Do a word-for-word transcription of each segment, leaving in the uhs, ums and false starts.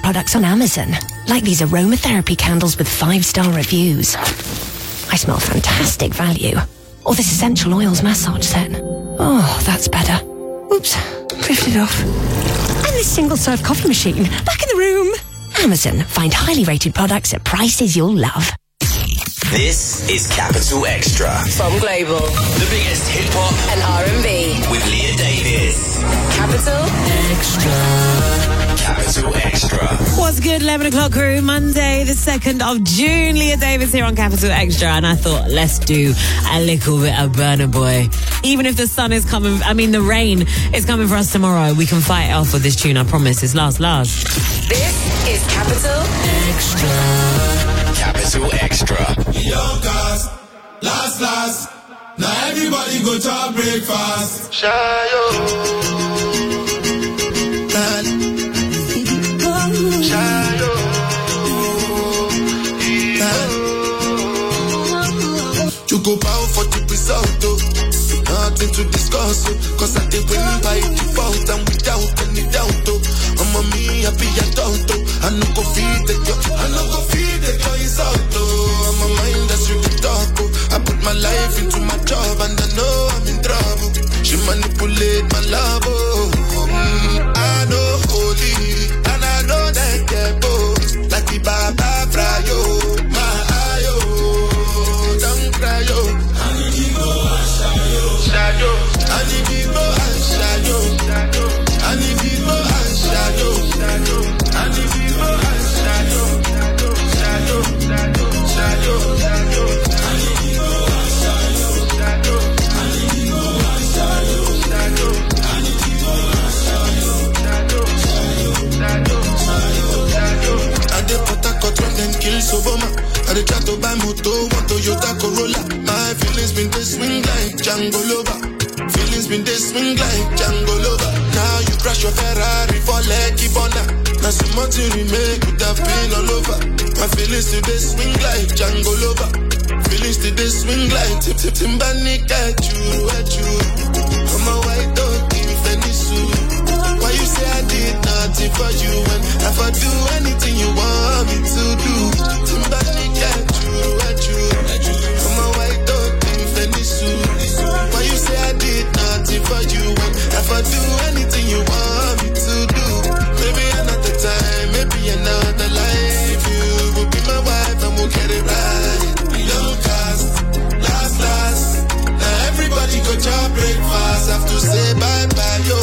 products on Amazon, like these aromatherapy candles with five-star reviews. I smell fantastic value. Or this essential oils massage set. Oh, that's better. Oops, drifted off. And this single-serve coffee machine, back in the room. Amazon, find highly rated products at prices you'll love. This is Capital Extra. From Global. The biggest hip-hop and R and B. With Leah Davis. Capital Extra. Capital Extra. What's good, eleven o'clock crew? Monday, the second of June. Leah Davis here on Capital Extra. And I thought, let's do a little bit of Burna Boy. Even if the sun is coming, I mean, the rain is coming for us tomorrow, we can fight it off with this tune, I promise. It's last, last. This is Capital Extra. Capital Extra. Young cast, last, last. Now everybody go to breakfast. Shayo. Shayo. You go bow for the result, though. Nothing to discuss, oh. Cause I did win by default and without any doubt, oh. I'm a me, I be a doubt, oh. I no go feed the girl, I no go feed the girl, it's out, oh. I'm a mind that's really dark, oh. I put my life into my job and I know I'm in trouble. She manipulate my love, oh. Mm, I know holy, and I know that get both. Like the Baba Frayo, my ayo, don't cry, yo. I need to go and shayo, shayo. I need to go and shayo, shayo. I need to go and shayo, shayo. I need to go and shayo, shayo, shayo, shayo, shayo. I need to go and shayo, shayo. I need to go and shayo, shayo. I need to go and shayo, shayo, shayo, shayo, shayo. I dey put a cut when them kill Soboma. I dey try to buy moto, want Toyota Corolla. My feelings been they swing like Django Lover. Feelings been they swing like Django Lover. Now you crash your Ferrari for Lucky Bona. Now so much you remake with that pain all over. My feelings today swing like Django Lover. Feelings today swing like Tip Tip Timbani at you, at you. I'm a white dog in Fenisu. Why you say I did nothing for you when if I do anything you want me to do? Timbani at you, at you. I'm a white dog in Fenisu. Why you say I did nothing for you when if I do anything you want me to do? Maybe another time, maybe another life. You will be my wife and we'll get it right. Young cast, last, last. Now everybody go to breakfast. Have to say bye bye yo,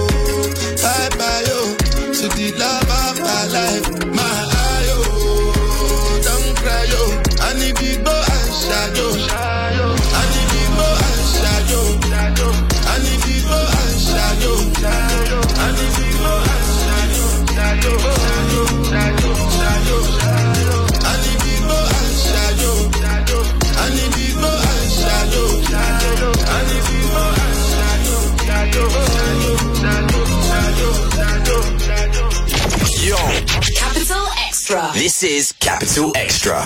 bye bye yo to the love of my life. My ayo, don't cry yo. I need to go and shadow. I need to go and shadow. I need to go and shadow. I need to go and shadow. Shadow, shadow, shadow, shadow. I need to go and shadow. I need to go and shadow. I need to go and shadow. Shadow, shadow, shadow, shadow, shadow. Yo. Capital Extra. This is Capital Extra.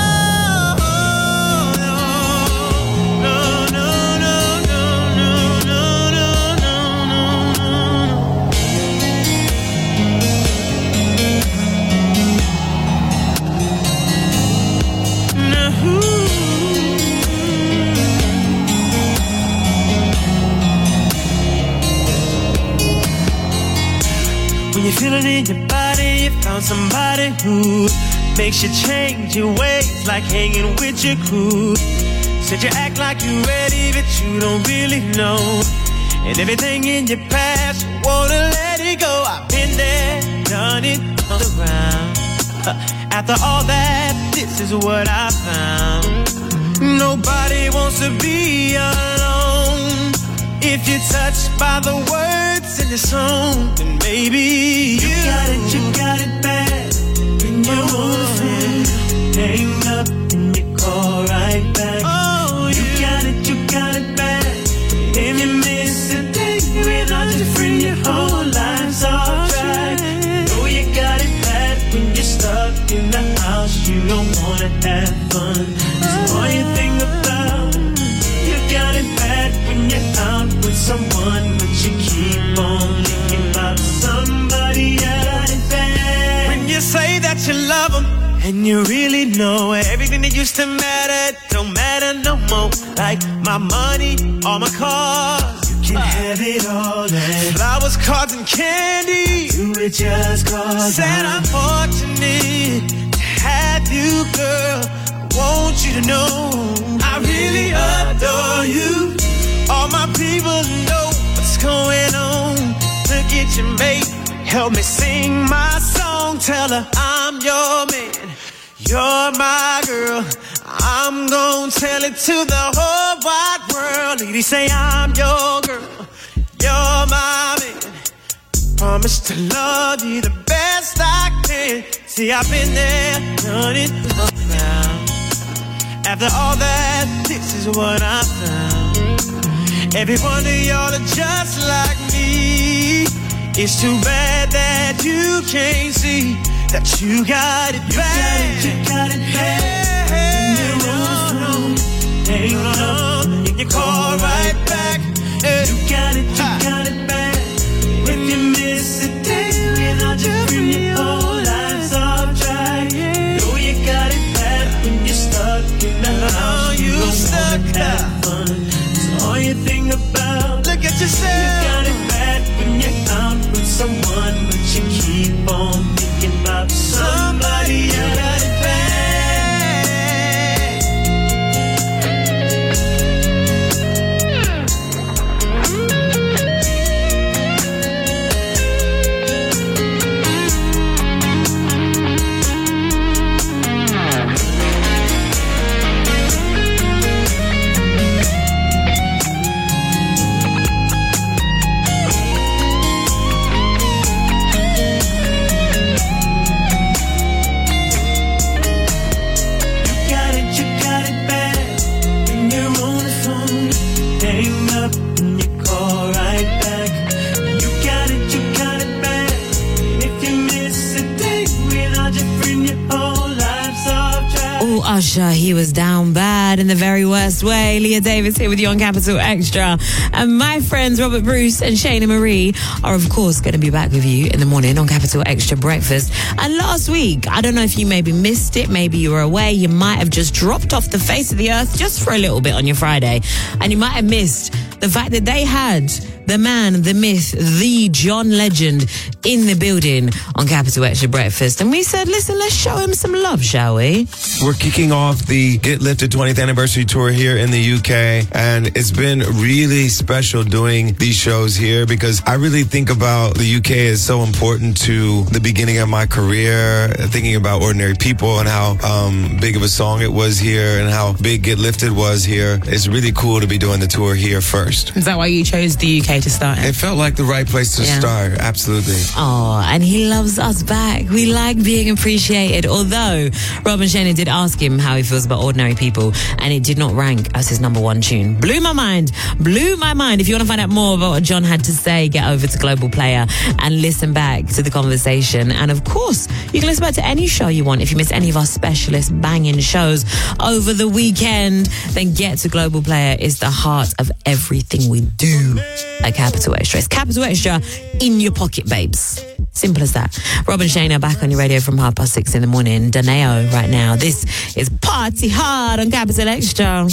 When you feel it in your body, you found somebody who makes you change your ways, like hanging with your crew. Said you act like you're ready, but you don't really know. And everything in your past, you wanna let it go. I've been there, done it, on the ground. After all that, this is what I found. Nobody wants to be alone. If you're touched by the words in the song, then maybe you, you got it, you got it bad. When you wanna hang up and you call right back. Oh, you yeah. got it, you got it bad. If you miss a day without your friend, your whole life's off track. Oh, you got it bad when you're stuck in the house. You don't wanna have fun. That's all you think about. You got it bad when you're out with someone, but you keep on thinking about somebody else. When you say that you love them, and you really know everything that used to matter don't matter no more. Like my money, all my cars, you can have it all. And flowers, cards, and candy, you it just cause said I'm fortunate to have you, girl. I want you to know I really adore you. All my people know what's going on. Look at your mate, help me sing my song. Tell her I'm your man, you're my girl. I'm gonna tell it to the whole wide world. Lady, say I'm your girl, you're my man. Promise to love you the best I can. See, I've been there, done it around. After all that, this is what I found. Every one of y'all are just like me. It's too bad that you can't see that you got it bad. You got it, you got it bad. Hey, no, no, hey, no, you can call right back. Hey. You got it, you got it bad. If you miss a day without you, bring your whole life's off track. Know you got it bad when you're stuck in the house. You don't stuck have fun. It's all you think about. Look at yourself. You got it bad when you're out with someone, but you keep on thinking about somebody else. You got it bad. Usher, he was down bad in the very worst way. Leah Davis here with you on Capital Extra. And my friends Robert Bruce and Shayna Marie are, of course, going to be back with you in the morning on Capital Extra Breakfast. And last week, I don't know if you maybe missed it, maybe you were away, you might have just dropped off the face of the earth just for a little bit on your Friday. And you might have missed the fact that they had the man, the myth, the John Legend in the building on Capital Extra Breakfast. And we said, listen, let's show him some love, shall we? We're kicking off the Get Lifted twentieth anniversary tour here in the U K. And it's been really special doing these shows here because I really think about the U K as so important to the beginning of my career, thinking about Ordinary People and how um, big of a song it was here and how big Get Lifted was here. It's really cool to be doing the tour here first. Is that why you chose the U K to start? It felt like the right place to Yeah. start, absolutely. Oh, and he loves us back. We like being appreciated. Although Rob and Shayna did ask him how he feels about Ordinary People, and it did not rank as his number one tune. Blew my mind. Blew my mind. If you want to find out more about what John had to say, get over to Global Player and listen back to the conversation. And of course, you can listen back to any show you want. If you miss any of our specialist banging shows over the weekend, then get to Global Player. It's the heart of everything we do at Capital Extra. It's Capital Extra in your pocket, babes. Simple as that. Rob and Shayna back on your radio from half past six in the morning. Daneo right now. This is Party Hard on Capital Extra.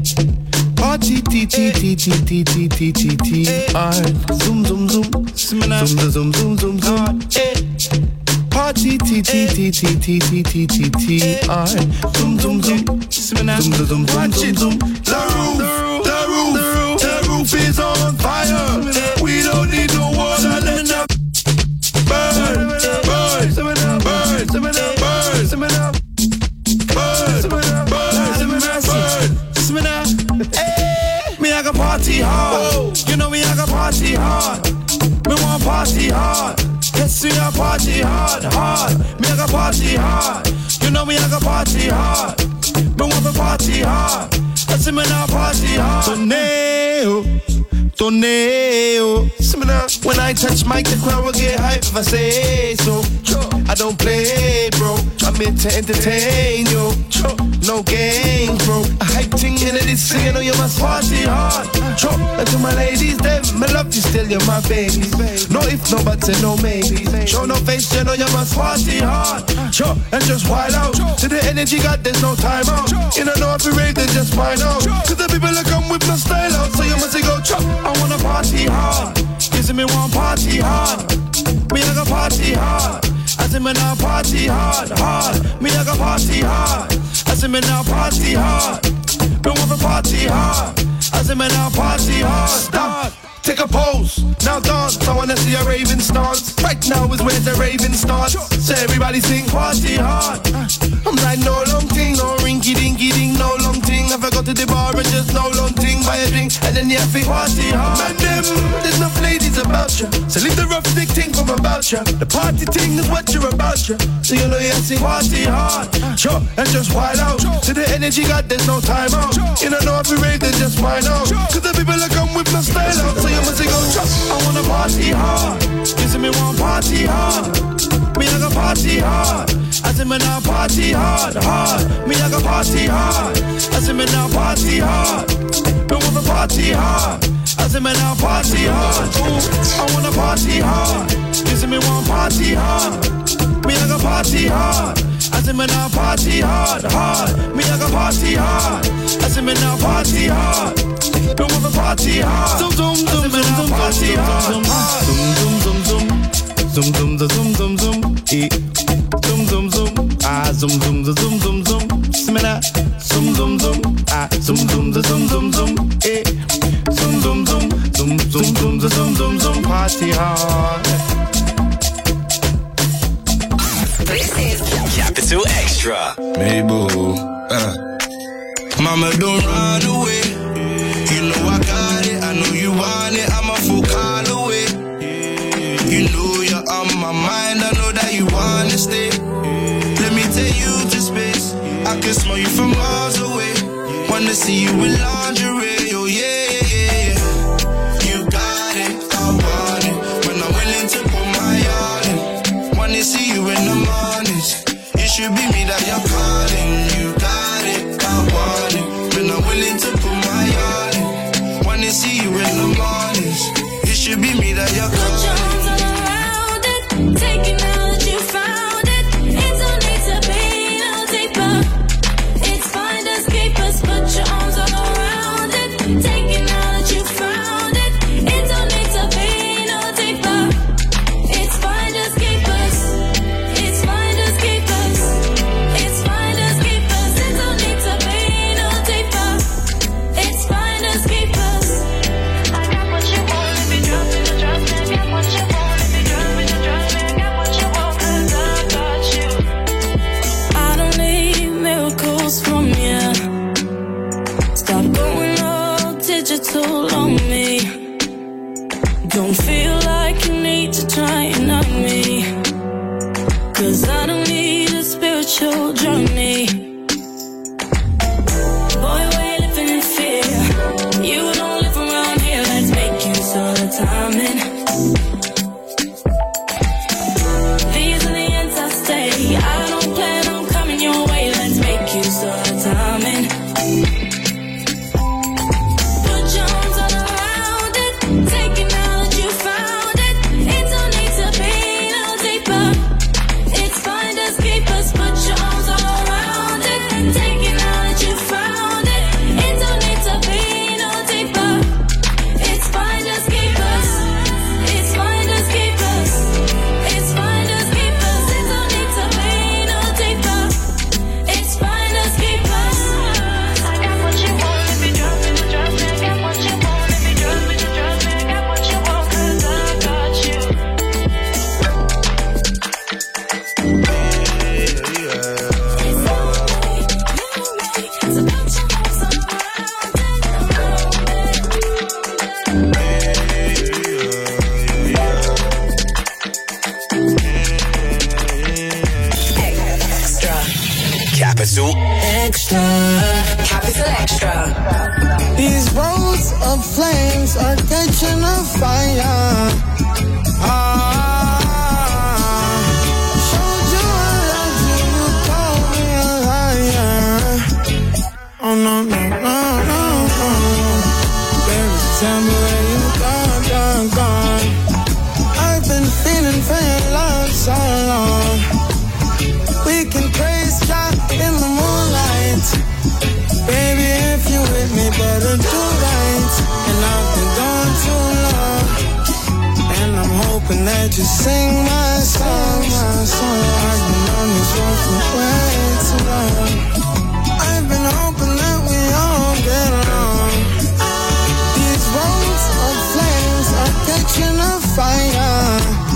Party T T T T T T T T T zoom zoom zoom zoom zoom zoom zoom zoom. Party T T T T T T T T T zoom zoom zoom zoom zoom zoom zoom zoom. The roof, the roof, the roof is on fire. We don't need no water. Let it burn, burn, burn, burn, burn. Me I got party hard, you know me I got party hard. Me want party hard, yes we are party hard, hard. Me I got party hard, you know me I got party hard. Me want to party hard, yes me now party hard. Tornado, tornado. When I touch mic, the crowd will get hype if I say so. I don't play, bro. I limit to entertain you. No game, bro. A hype ting in it, this singing, oh, you must party hard. Chop, and to my ladies, them, my love you still, you're my baby. No if, no buts, and no maybe. Show no face, you know you must party hard. Chop, and just wild out. To the energy got, there's no time out. You don't know if you rave, then just find out. Cause the people that come with no style out. So you must say, go chop, I wanna party hard. Kissing me one party hard. Me I go party hard. I say me now party hard, hard. Me I go party hard. I say me now party hard. Me want to party hard. I say me now party hard. Start. Take a pose, now dance. I wanna see a raving stance. Right now is where the raving starts. So everybody sing party hard. I'm like no long thing, no rinky dinky ding, no long thing. If I go to the bar and just no long thing, buy a drink and then you have to party hard. Man, them, there's enough ladies about you, so leave the rough dick thing from about you. The party thing is what you're about you, so you know you have to party hard. Sure, and just wild out. To the energy got, there's no time out. You don't know if you rave, then just find out. Cause the people that come with no style out. So you must go, I wanna party hard. Kissing me one party hard. Me I go party hard. I say me now party hard, hard. Me I go party hard. I say me now party hard. Me want to party hard. I say me now party hard. Ooh, I wanna party hard. Kissing me one party hard. Me I go party hard. I say me now party hard, hard. Me I go party hard. I say me now party hard. Me want to party hard. Zoom zoom zoom zoom zoom party hard. Zoom zoom zoom zoom zoom zoom zoom zoom e zoom zoom zoom ah zoom zoom zoom zoom zoom. See me now zoom zoom zoom ah zoom zoom zoom zoom zoom e zoom zoom zoom zoom zoom zoom zoom zoom zoom party hard. This is Capital Extra. Mabel, uh. Mama, don't run away. You know I got it. I know you want it. I'm a full call away. You know you're on my mind. I know that you wanna stay. Let me take you to space. I can smell you from miles away. Wanna see you in lingerie. Oh yeah, yeah, yeah. You got it. I want it. When I'm willing to put my all in. Wanna see you in the mornings. It should be me that you're calling. You got it, I want it. When I'm willing to put my all in. Wanna see you in the mornings. It should be me that you're calling. Put your arms all around it. Take it now that you found it. It don't need to be no deeper. It's finders keepers. Put your arms all around it. Take it now that you found it. It don't need to be no deeper. It's finders keepers. It's finders keepers. It's finders keepers. It don't need to be no deeper. It's finders keepers. I got what you want if you drop me to drop me. I got what you want if you drop me to drop me. I got what you want 'cause I got you. I don't need miracles from you. Stop going all digital on me. Don't feel like you need to try and knock me. 'Cause I don't need a spiritual journey. Boy, we're living in fear. You don't live around here. Let's make use of the timing. These are the ends I stay. I don't plan on coming your way. Let's make use of the timing. Put your arms all around it. Take it now that you found it. It don't need to be no deeper. It's finders keepers. Put your arms all around it. Take it now that you found it. It don't need to be no deeper. It's finders keepers. It's finders keepers. It's finders keepers. It don't need to be no deeper. It's finders keepers. I got what you want if you drop me to drop me. I got what you want if you drop me to drop me. I got what you want 'cause I got you. It's alright, you're right. So put your arms all Extra. Capital Extra. Capital Extra. These roads of flames are catching a fire. Ah, showed you I love you, you you sing my song, my song. I've been on this road for way too long. I've been hoping that we all get along. These roads of flames are catching a fire.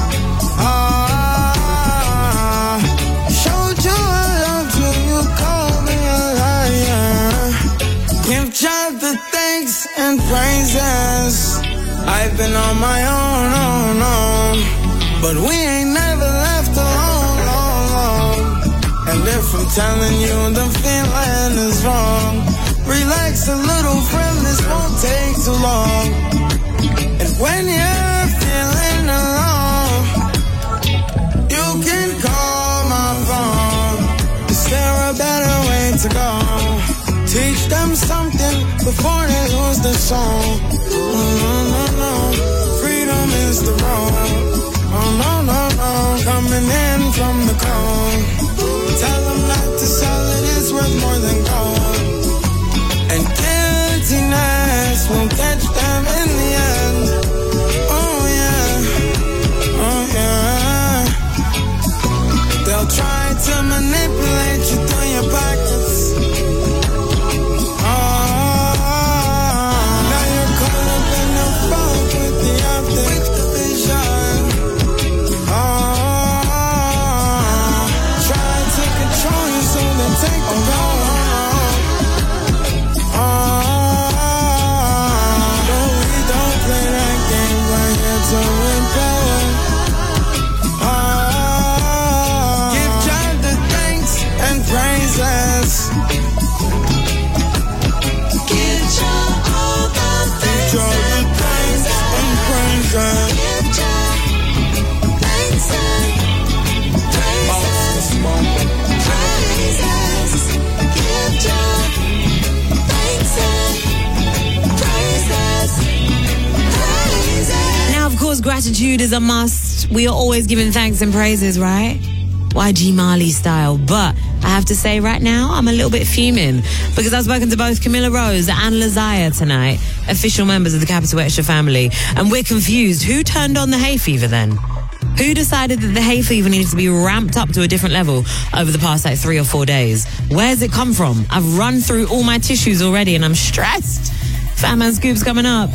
Ah, showed you I loved you, you called me a liar. Give God the thanks and praises. I've been on my own, own, own, but we ain't never left alone, alone, alone. And if I'm telling you the feeling is wrong, relax a little, friend, this won't take too long. And when you're feeling alone, you can call my phone. Is there a better way to go? Teach them something before they lose the song. Oh, no, no, no, freedom is the road. Oh, no, no, no, coming in from the cold. Tell them not to sell it, it's worth more than gold. And guiltiness will catch them in the end. Oh, yeah, oh, yeah. They'll try to manipulate you through your pockets. Gratitude is a must. We are always giving thanks and praises, right? Y G Marley style. But I have to say right now, I'm a little bit fuming because I've spoken to both Camilla Rose and Lazaya tonight, official members of the Capital Extra family, and we're confused. Who turned on the hay fever then? Who decided that the hay fever needed to be ramped up to a different level over the past like three or four days? Where's it come from? I've run through all my tissues already and I'm stressed. Fat Man Scoop's coming up.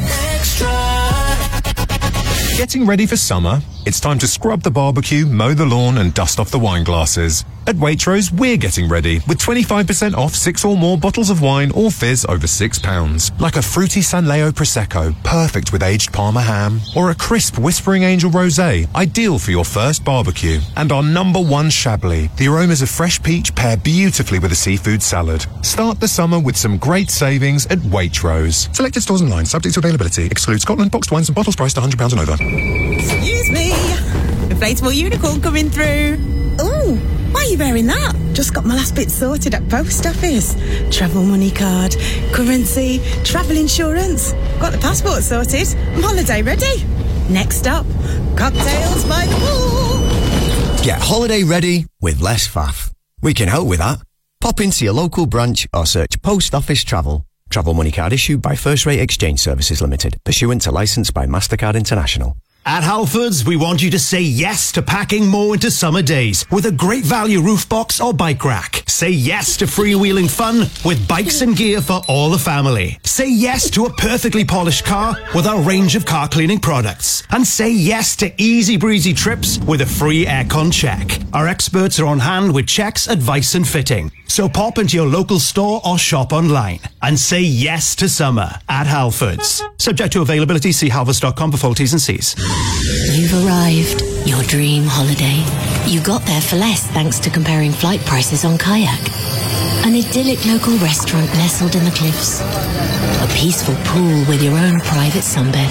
Getting ready for summer? It's time to scrub the barbecue, mow the lawn and dust off the wine glasses. At Waitrose, we're getting ready with twenty-five percent off six or more bottles of wine or fizz over six pounds. Like a fruity San Leo Prosecco, perfect with aged Parma ham. Or a crisp Whispering Angel Rosé, ideal for your first barbecue. And our number one Chablis. The aromas of fresh peach pair beautifully with a seafood salad. Start the summer with some great savings at Waitrose. Selected stores online, subject to availability. Excludes Scotland, boxed wines and bottles priced one hundred pounds and over. Excuse me. Inflatable unicorn coming through. Ooh, why are you wearing that? Just got my last bit sorted at post office. Travel money card, currency, travel insurance. Got the passport sorted. I'm holiday ready. Next up, cocktails by the pool. Get holiday ready with less faff. We can help with that. Pop into your local branch or search Post Office Travel. Travel money card issued by First Rate Exchange Services Limited, pursuant to licence by MasterCard International. At Halfords, we want you to say yes to packing more into summer days with a great value roof box or bike rack. Say yes to freewheeling fun with bikes and gear for all the family. Say yes to a perfectly polished car with our range of car cleaning products. And say yes to easy breezy trips with a free aircon check. Our experts are on hand with checks, advice and fitting. So pop into your local store or shop online and say yes to summer at Halfords. Subject to availability, see halfords dot com for full T's and C's. You've arrived. Your dream holiday. You got there for less thanks to comparing flight prices on Kayak. An idyllic local restaurant nestled in the cliffs. A peaceful pool with your own private sunbed.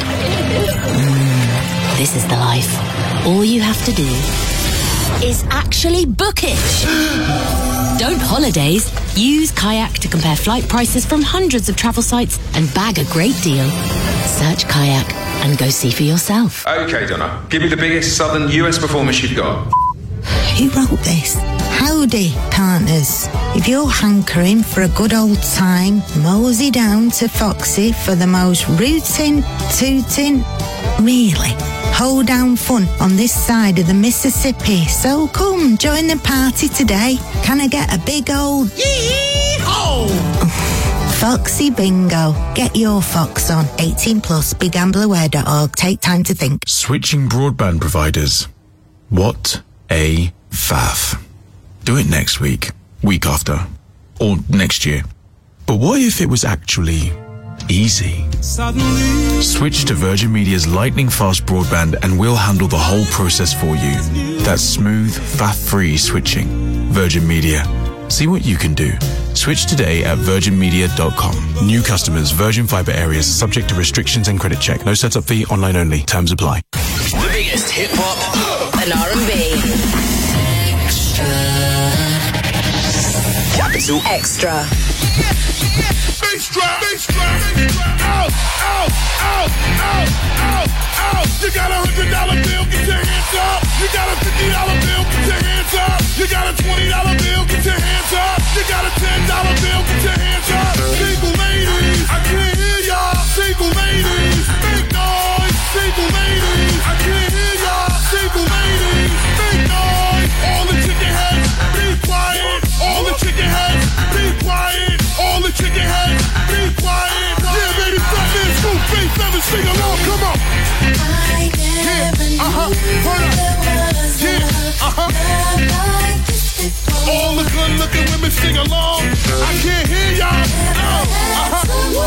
Mmm, this is the life. All you have to do is actually book it. Don't holidays. Use Kayak to compare flight prices from hundreds of travel sites and bag a great deal. Search Kayak and go see for yourself. Okay, Donna, give me the biggest southern U S performance you've got. Who wrote this? Howdy, partners. If you're hankering for a good old time, mosey down to Foxy for the most rootin', tootin', really hold down fun on this side of the Mississippi. So come join the party today. Can I get a big old yee-haw? Foxy Bingo. Get your fox on. eighteen plus, big gambler aware dot org. Take time to think. Switching broadband providers. What a faff. Do it next week, week after, or next year. But what if it was actually easy? Suddenly. Switch to Virgin Media's lightning fast broadband and we'll handle the whole process for you. That's smooth, faff-free switching. Virgin Media. See what you can do. Switch today at virgin media dot com. New customers, Virgin Fiber areas, subject to restrictions and credit check. No setup fee, online only. Terms apply. The biggest hip hop and R and B. Capital Extra. Bass drop, bass drop, out, out, out, out, out, out. You got a hundred dollar bill, get your hands up. You got a fifty dollar bill, get your hands up. You got a twenty dollar bill, get your hands up. You got a ten dollar bill, get your hands up. Single ladies, I can't hear y'all. Single ladies, make noise. Single ladies, I can't hear y'all. Single ladies, make noise. All the chicken heads, be quiet. All the chicken heads, be quiet. All the chicken heads, be quiet. Yeah, baby, fat man, scoop, bass, seven, sing along, come on. Yeah, uh-huh, hold up. Yeah, uh-huh. All the good looking women sing along. I can't hear y'all. Oh, uh-huh.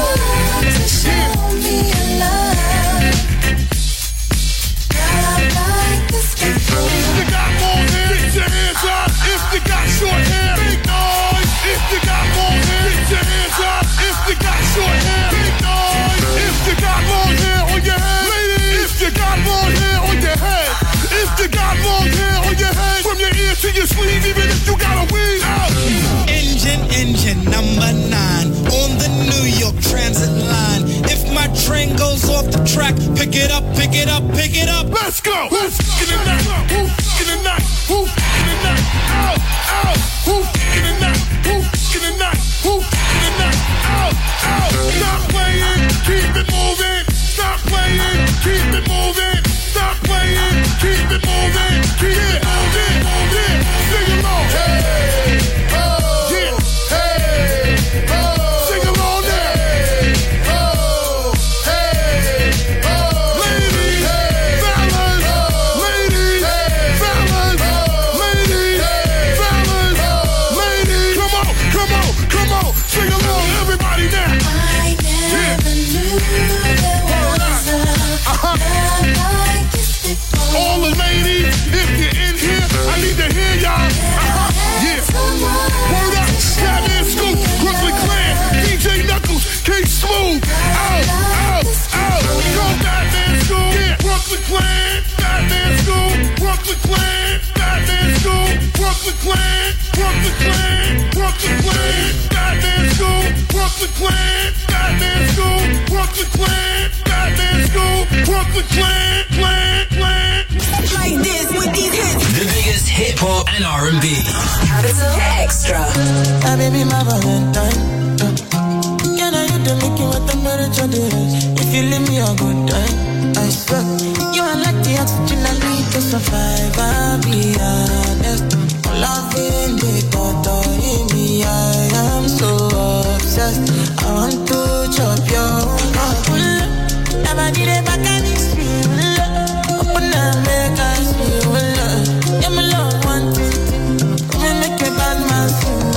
If you got more hair, get your hands up. If you got short hair, make noise. If you got more hair, get your hands up. If you got short hair, make noise. If you got long hair on your head, ladies. If you got long hair on your head. If you got long hair on your head, from your ear to your sleeve, even if you got a weed out. Engine, engine number nine on the New York Transit line. If my train goes off the track, pick it up, pick it up, pick it up. Let's go. Who's in the night? Who's in the night? Who's in the night? Out, out. Who's in the night? Who's in the night? Who's in the night? Out, out. Stop playing, keep it moving. Stop playing, keep it moving. Stop playing, keep it moving. Keep it moving, moving. Sing along. Hey, oh, yeah. Hey, oh. Sing along there. Hey, oh, hey, oh. Ladies, hey, fellas, oh. Ladies, hey, fellas, oh. Ladies, hey, fellas, oh. Ladies. Come on, come on, come on. Sing along, everybody now. I never yeah. knew there was a uh-huh. like this before. All the ladies, if you're in here, I need to hear y'all. Uh-huh. Yeah. Word up, Batman Scoop, Brooklyn Clan, D J Knuckles, K-Smooth. Out, out, out. Go Batman Scoop. Yeah. Brooklyn Clan, Batman Scoop, Brooklyn Clan, Batman Scoop, Brooklyn Clan, Brooklyn Clan, Brooklyn Clan, Batman Scoop, Brooklyn Clan, Batman Scoop, Brooklyn Clan, Batman Scoop, Brooklyn Clan, Clan, Clan. Like this with these hits. The biggest hip hop and R and B. Capital Extra. Ah, baby, my Valentine. Can I hit the making what the manager is? If you leave me a good time, I swear. You are like the oxygen I need to survive. I'll be honest. Loving the thought in me, I am so obsessed. I want to chop your heart. Never did it back and it's real. Open up, make us feel. Yeah, my love, one thing. We make a bad man sing.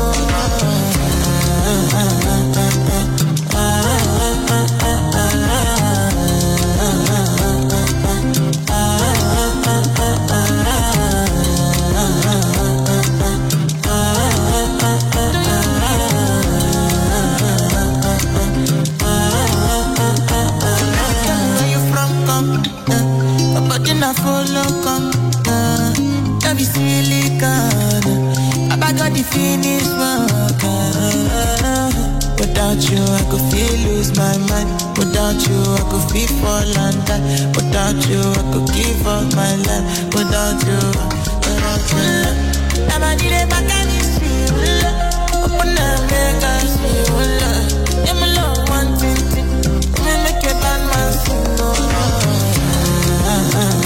I follow come, uh, that be silicon. I got the finish work. Uh, without you, I could feel lose my mind. Without you, I could feel fall and die. Without you, I could give up my life. Without you, without you, never did it back and it's real. Open up, make us feel. Yeah, my love, one thing, thing. We make a bad man sing. Oh, uh, uh, uh.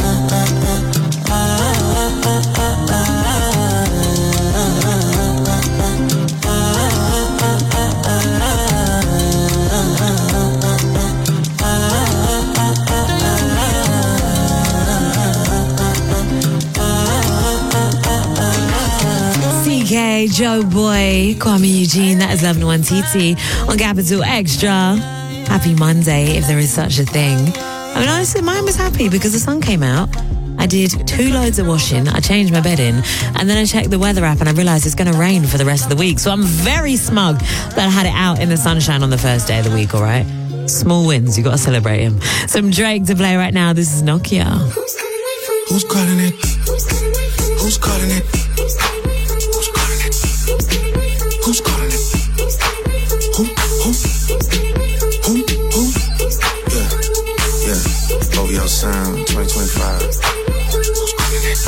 K, Joe Boy, Kwame Eugene, that is Love No one T T on Capital Extra. Happy Monday, if there is such a thing. I mean, honestly, mine was happy because the sun came out. I did two loads of washing, I changed my bedding, and then I checked the weather app and I realised it's going to rain for the rest of the week. So I'm very smug that I had it out in the sunshine on the first day of the week, all right? Small wins, you got to celebrate them. Some Drake to play right now. This is Nokia. Who's calling it? Who's calling it? Who's calling it? Who's calling it? Who? Who? Who? Who? Yeah. Yeah. O V O Sound twenty twenty-five. Who's calling it?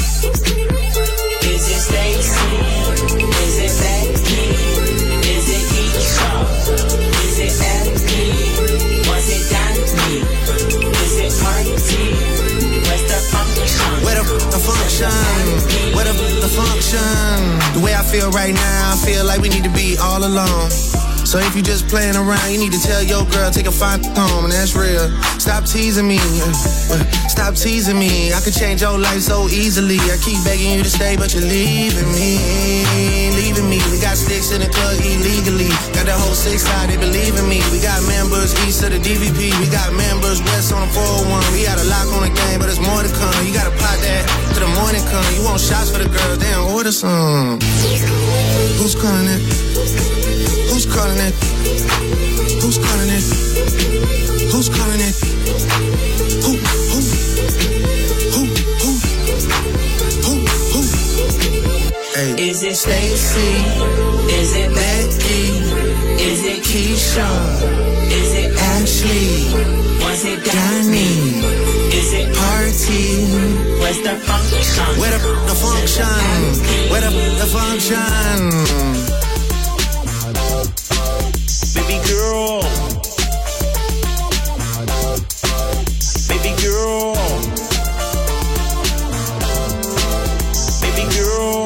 Is it Stacy? Is it Becky? Is it Keisha? Is it Effie? Was it Danny? Is it Party? Where's the function? Where the, the function? Where the, the function? The way I feel right now, I feel like we need to be all alone. So if you just playing around, you need to tell your girl, take a fine home, and that's real. Stop teasing me, stop teasing me. I could change your life so easily. I keep begging you to stay, but you're leaving me, leaving me. We got sticks in the club illegally. Got the whole six side, they believe in me. We got members east of the D V P. We got members west on the four oh one. We got a lock on the game, but there's more to come. You gotta pot that to the morning come. You want shots for the girls, they don't order some. Who's calling it? Who's calling it? Who's calling it? Who's calling it? Who? Who? Who? Who? Who? Who? Hey. Is it Stacy? Is it Becky? Is it Keisha? Is it Ashley? Was it Danny? Is it Party? Where's the function? Where the, the function? Where the, the function? Baby girl, baby girl, baby girl,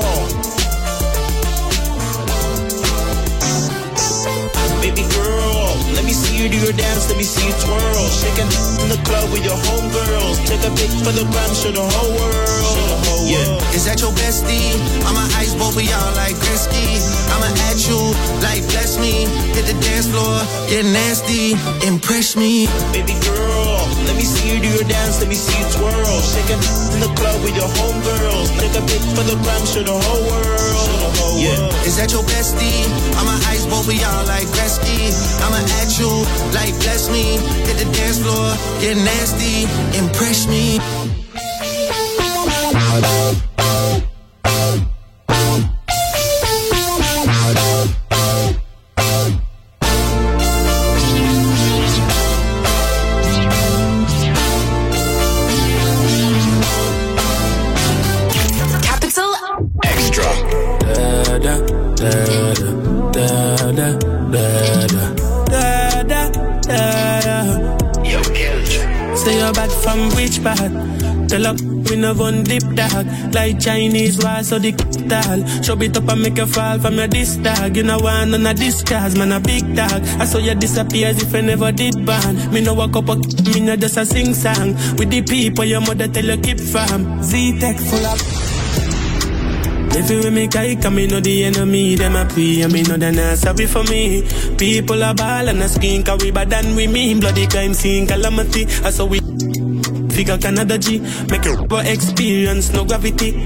baby girl. Let me see you do your dance, let me see you twirl. Shaking in the club with your homegirls. Take a pic for the gram, show the whole world. Yeah. Is that your bestie? I'ma ice both of y'all like Gretzky. I'ma at you like bless me. Hit the dance floor, get nasty, impress me. Baby girl, let me see you do your dance, let me see you twirl. Shaking in the club with your homegirls. Take a pic for the gram, show the whole world. Yeah. Is that your bestie? I'ma ice both of y'all like Gretzky. I'ma at you like bless me. Hit the dance floor, get nasty, impress me. Capital Extra. Da da da da da da da da da. Yo, Kelch. Say you're back from which part? Tell up we no gun dip dog. Like Chinese war so the tall. Show it up and make you fall from your disc dog. You know one on a discard, man a big dog. I saw you disappear as if I never did ban. Me no walk up, me no just a sing song. With the people your mother tell you keep from. Z-Tech full up. If you with me guy, come me know the enemy, them a pray, and me know they not sorry for me. People are ball and a skin, cause we bad than we mean. Bloody crime scene, calamity, I saw we figure Canada G, make a rubber experience, no gravity.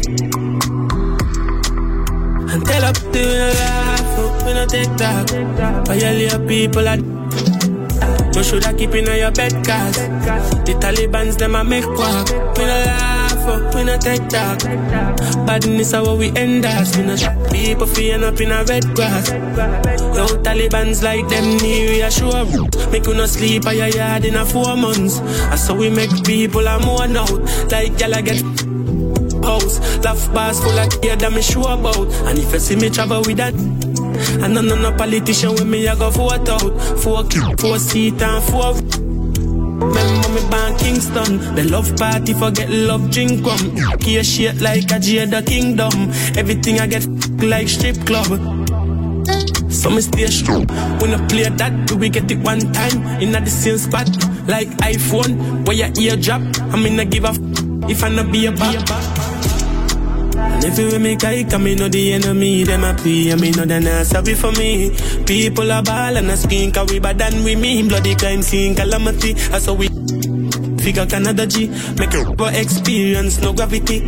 And tell up to the laugh, we no take that. Violate people are you shoulda keep in your bed, cause the Taliban's them a make walk. We no laugh, we no take talk. Badness is how we end us. We no shot people feeling up in a red grass. Yo, Taliban's like them near reassure. Make you no sleep at your yard in a four months. And so we make people a mourn out. Like y'all get house. Laugh bars full of care that me sure about. And if you see me travel with that, and none of no politician with me, I go vote out. Four clip, four seat and four. Remember me born Kingston. The love party forget love drink rum. Gear shit like a Jada Kingdom. Everything I get like strip club. So me stay strong. When I play that, do we get it one time? In the same spot, like iPhone. Where your ear drop, I mean I give a f- if I not be a back. And if you make I come, me know the enemy, them a pay, and me know they not sorry for me. People are ball and a skin, cause we bad than we mean. Bloody crime scene, calamity, that's how we figure Canada G. Make a experience, no gravity.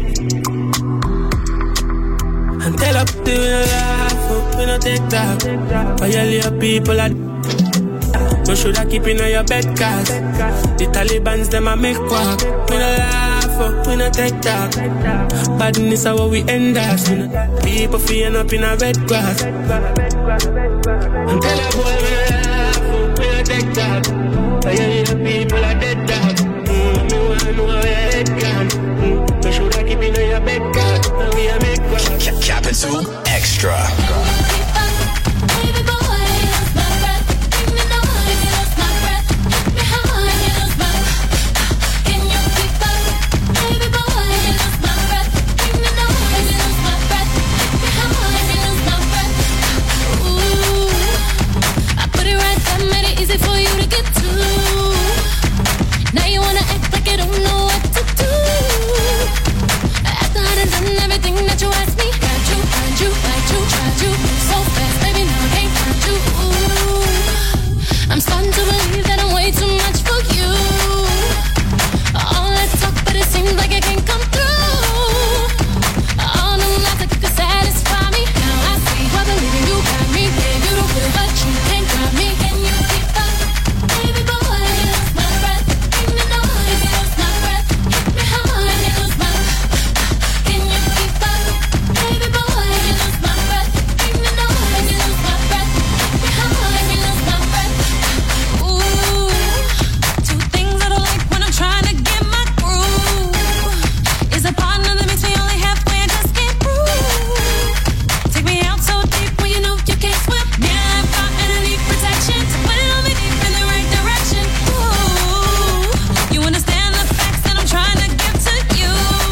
And tell up to your laugh, we no take that. While your people are no should I keep in your bed, cause the Taliban's them a make quack. We no laugh, we no take that. Badness how we end us. People feeling up in a red grass. And tell a boy we no laugh, we no take that. While your people are dead, dog. Mm, me wanna know how your head gone. Mm, no should I keep in your bed, cause we a make quack. Capital Extra. For you to get to. Now you wanna act like you don't know what to do. After I done done everything that you asked me, got you, find you, find you, tried you so fast, baby. Now I can't find you. Ooh. I'm starting to believe that I'm way too much for you. All that talk, but it seems like it can't come through. All them lies that could satisfy me. Now I see why believing you got me. Yeah, you don't feel, but you can't got me. Can you keep up? Baby boy, you lose my breath. Bring the noise, you lose my breath. Hit me hard, you lose my. Can you keep up? Baby boy, you lose my breath. Bring the noise, you lose my breath. Hit me hard, you lose my breath. Ooh, two things I don't like when I'm trying to get my groove is a partner that makes me only halfway and just can't prove. Take me out so deep when you know you can't swim. Yeah, I've got enemy protection, so put it on me deep in the right direction. Ooh, you understand the facts that I'm trying to give to you.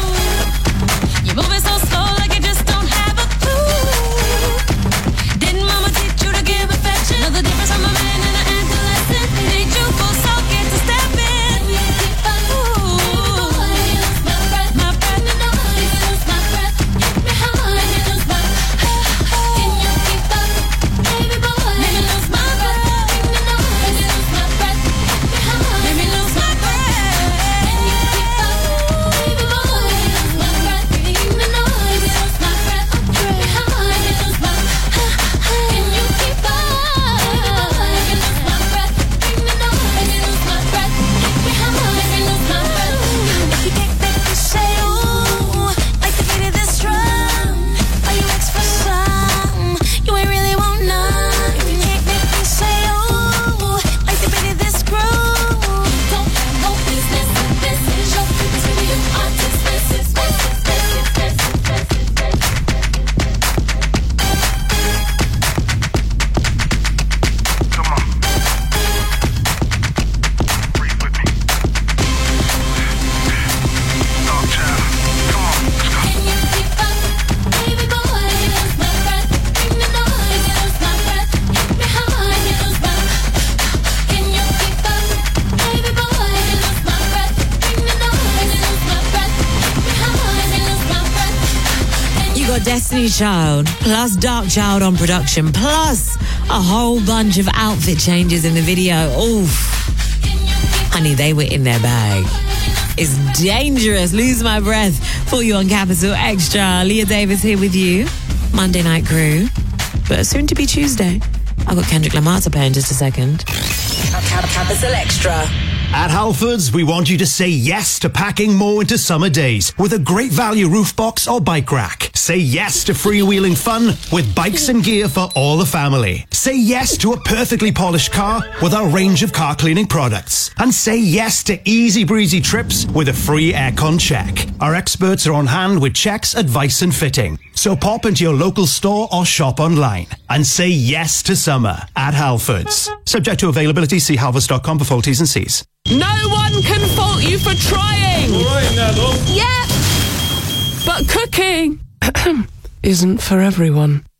You're moving so slow like you just don't have a clue. Didn't mama teach you to give affection? Know the difference from a man and an adolescent. Need you full so get to step in. Ooh, my breath, my breath, the noise, you lose my breath. Hit me hard, you lose my. Can you keep up, baby boy? Make me lose my breath. Bring the noise, you lose my breath. Hit me hard, make me lose my breath. Can you keep up, baby boy? You lose my breath. Bring the noise, you lose my breath. Hit me hard, you lose my. Can you keep up, baby boy? You lose my breath. Bring the noise, you lose my breath. Hit me hard, make me lose my breath. If you can't make me say ooh, like the beat of this drum, are you X for some? You ain't really want none. If you can't make me say ooh, like the beat of this groove, don't have no business. This is your future, you artist. This is this is this is this is this is this. Come on. Breathe with me. Dog child. Come on, let's go. Can you keep up, baby boy? You lose my breath. Bring the noise, you lose my breath. Hit me hard, you lose my. Can you keep up, baby boy? You lose my breath. Bring the noise, you lose my breath. Hit me hard, you lose my breath. You got Destiny Child, plus Dark Child on production, plus a whole bunch of outfit changes in the video. Oof. Honey, they were in their bag. It's dangerous. Lose my breath for you on Capital Extra. Leah Davis here with you. Monday Night Crew. But soon to be Tuesday. I've got Kendrick Lamar to play in just a second. Capital Extra. At Halfords, we want you to say yes to packing more into summer days with a great value roof box or bike rack. Say yes to freewheeling fun with bikes and gear for all the family. Say yes to a perfectly polished car with our range of car cleaning products. And say yes to easy breezy trips with a free aircon check. Our experts are on hand with checks, advice and fitting. So pop into your local store or shop online and say yes to summer at Halfords. Subject to availability, see halfords dot com for full T's and C's. No one can fault you for trying. Right now, love. Yeah. But cooking isn't for everyone.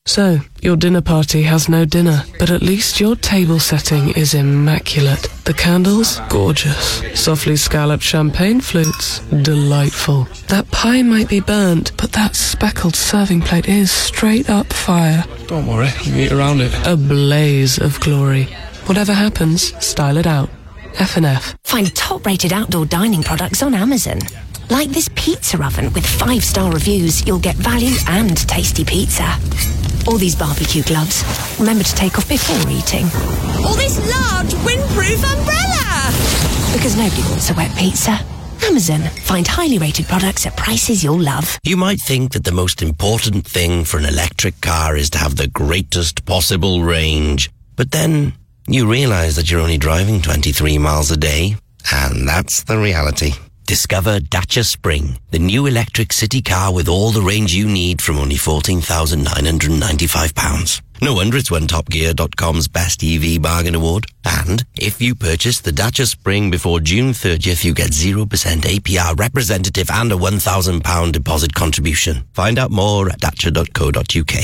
So, your dinner party has no dinner, but at least your table setting is immaculate. The candles, gorgeous. Softly scalloped champagne flutes, delightful. That pie might be burnt, but that speckled serving plate is straight up fire. Don't worry, we can eat around it. A blaze of glory. Whatever happens, style it out. F and F. Find top-rated outdoor dining products on Amazon. Like this pizza oven with five-star reviews, you'll get value and tasty pizza. All these barbecue gloves. Remember to take off before eating. All this large windproof umbrella! Because nobody wants a wet pizza. Amazon. Find highly rated products at prices you'll love. You might think that the most important thing for an electric car is to have the greatest possible range. But then you realize that you're only driving twenty-three miles a day. And that's the reality. Discover Dacia Spring, the new electric city car with all the range you need from only fourteen thousand nine hundred ninety-five pounds. No wonder it's won Top Gear dot com's Best E V Bargain Award. And if you purchase the Dacia Spring before June thirtieth, you get zero percent A P R representative and a one thousand pounds deposit contribution. Find out more at dacia dot co dot uk.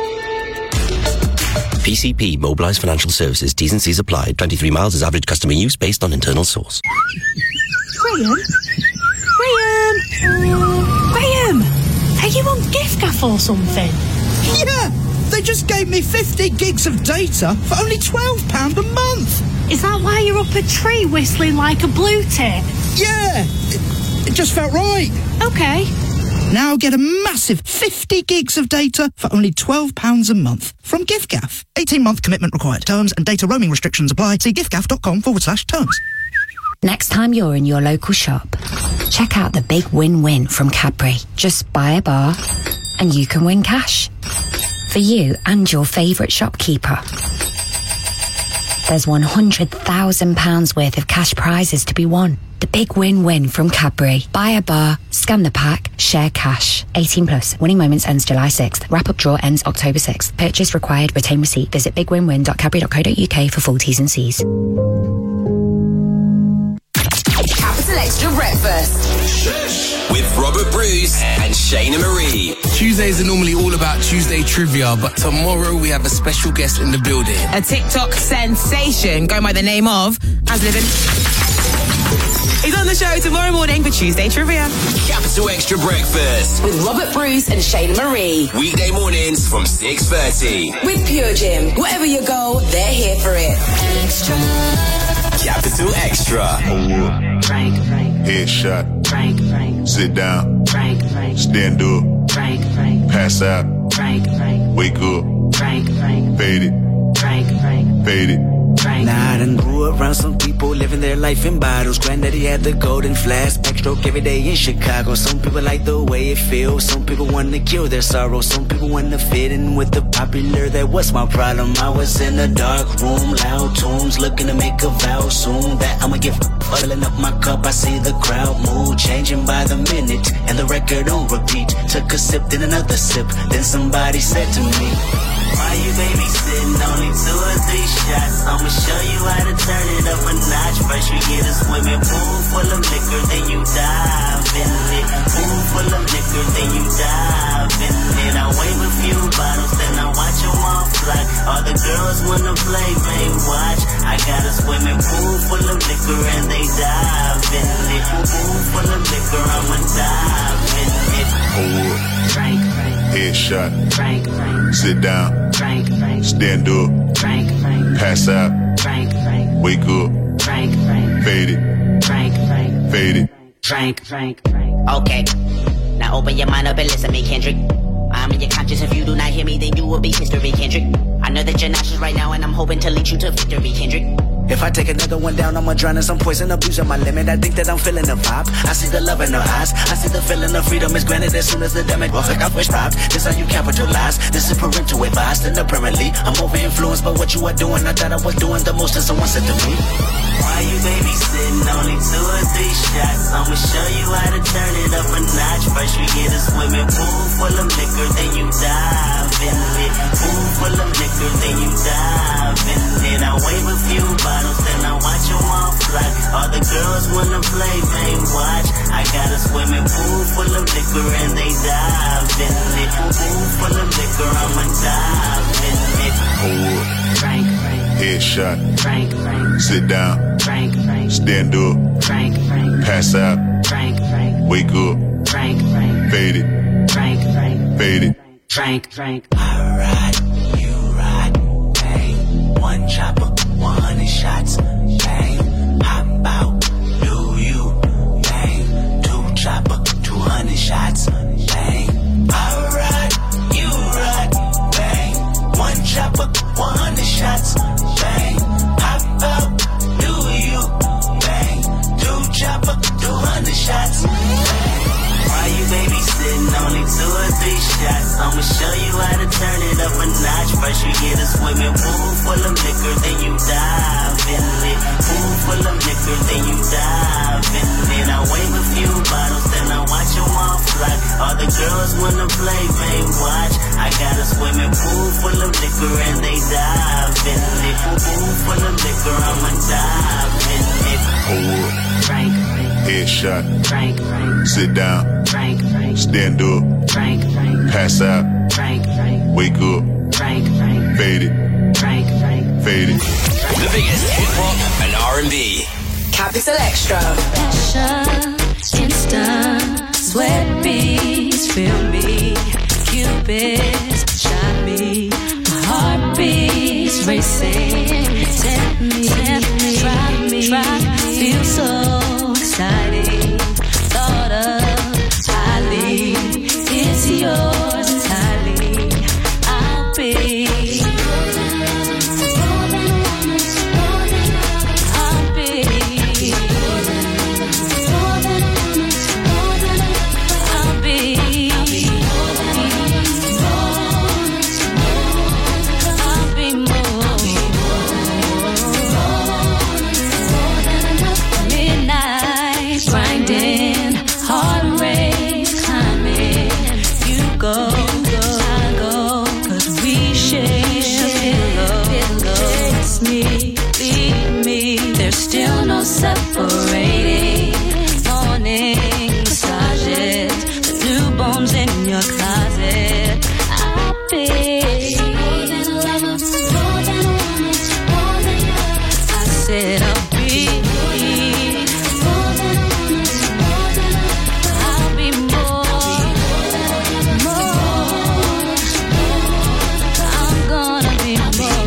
P C P, Mobilised Financial Services, T's and C's applied. twenty-three miles is average customer use based on internal source. Graham? Graham! Graham! Are you on GiftGaff or something? Yeah! They just gave me fifty gigs of data for only twelve pounds a month! Is that why you're up a tree whistling like a blue tit? Yeah! It, it just felt right. Okay. Now get a massive fifty gigs of data for only twelve pounds a month from GiftGaff. eighteen month commitment required. Terms and data roaming restrictions apply. See giftgaff.com forward slash terms. Next time you're in your local shop, check out the big win-win from Cadbury. Just buy a bar and you can win cash. For you and your favourite shopkeeper. There's one hundred thousand pounds worth of cash prizes to be won. The big win-win from Cadbury. Buy a bar, scan the pack, share cash. eighteen plus. Winning moments ends July sixth. Wrap-up draw ends October sixth. Purchase required. Retain receipt. Visit big win win dot cadbury dot co dot uk for full T's and C's. Capital Extra Breakfast with Robert Bruce and Shayna Marie. Tuesdays are normally all about Tuesday trivia, but tomorrow we have a special guest in the building. A TikTok sensation going by the name of Aslivin. He's on the show tomorrow morning for Tuesday Trivia. Capital Extra Breakfast with Robert Bruce and Shayna Marie. Weekday mornings from six thirty. With Pure Gym. Wherever you go, they're here for it. Extra. Capital Extra. Hold up. Frank, Frank. Headshot. Frank, Frank. Sit down. Frank, Frank. Stand up. Frank, Frank. Pass out. Frank, Frank. Wake up. Frank, Frank. Fade it. Frank, Frank. Fade it. Nah, I done grew around some people living their life in bottles. Granddaddy had the golden flask, backstroke every day in Chicago. Some people like the way it feels. Some people want to kill their sorrow. Some people want to fit in with the popular. That was my problem. I was in a dark room, loud tunes, looking to make a vow soon that I'ma give a filling up my cup. I see the crowd mood changing by the minute, and the record on repeat. Took a sip, then another sip. Then somebody said to me, why you babysitting? Only two or three shots. I'ma show you how to turn it up a notch. First you get a swimming pool full of liquor, then you dive in it. Pool full of liquor, then you dive in it. I wave a few bottles, then I watch them all fly. All the girls wanna play, they watch. I got a swimming pool full of liquor and they dive in it. Pool full of liquor, I'ma dive in it. Hold up. Frank, Frank. Headshot. Frank, Frank. Sit down. Frank, Frank. Stand up. Frank, Frank. Pass out. Frank, Frank. Wake up. Frank, Frank. Fade it. Frank, Frank. Fade it. Frank, Frank, Frank. Okay, now open your mind up and listen to me, Kendrick. I'm in your conscience. If you do not hear me, then you will be history, Kendrick. I know that you're nauseous right now, and I'm hoping to lead you to victory, Kendrick. If I take another one down, I'ma drown in some poison, abusing my limit. I think that I'm feeling the vibe. I see the love in her eyes. I see the feeling of freedom is granted as soon as the damage will pick up with vibes. This how you capitalize. This is parental advice. And apparently, I'm over influenced by what you are doing. I thought I was doing the most, and someone said to me, why you babysitting? Only two or three shots. I'ma show you how to turn it up a notch. First you get a swimming pool full of liquor, then you dive in it. Pool full of liquor, then you dive in it. I wave a few bottles, then I watch them all fly. All the girls wanna play, they watch. I got a swimming pool full of liquor and they dive in it. Pool full of liquor, I'ma dive Headshot. Frank, Frank. Sit down. Frank, Frank. Stand up. Frank, Frank. Pass out. Frank, Frank. Wake up. Frank, Frank. Fade it. Frank, Frank. Fade it. Frank, Frank. I ride, you ride, bang. One chopper, one hundred shots, bang. Hop out, do you, bang. Two chopper, two hundred shots, bang. I ride, you ride, bang. One chopper, one hundred shots, bang. Hop out, do you, bang. Two chopper, two hundred shots, bang. Why you babysitting? Only two or three shots. I'ma show you how to turn it up a notch. First you get a swimming pool full of liquor, then you dive in it. Pool full of liquor, then you dive in it. I wave a few bottles, then I watch them all fly. All the girls wanna play, babe, watch. I got a swimming pool full of liquor and they dive in it. Pool full of liquor, I'ma dive in it. Hold up. Frank, Headshot. Frank, Frank. Sit down. Frank, Frank. Stand up. Frank, Frank. Pass out. Frank, Frank. Wake up. Frank, Frank. Fade it. Frank, Frank. Fade it. The biggest hip hop and R and B. Capital Extra. Passion, instant, sweat beats, feel me, Cupid's shot me, my heart beats racing, tempt me, tempt me, try me, try me, feel so exciting, thought of highly, it's yours entirely, I'll be. Separating morning massages, the newborns in your closet. I'll be more than a lover, more than a woman, more than your. I said I'll be more than a woman, more than a. I'll be more, more. I'm gonna be more.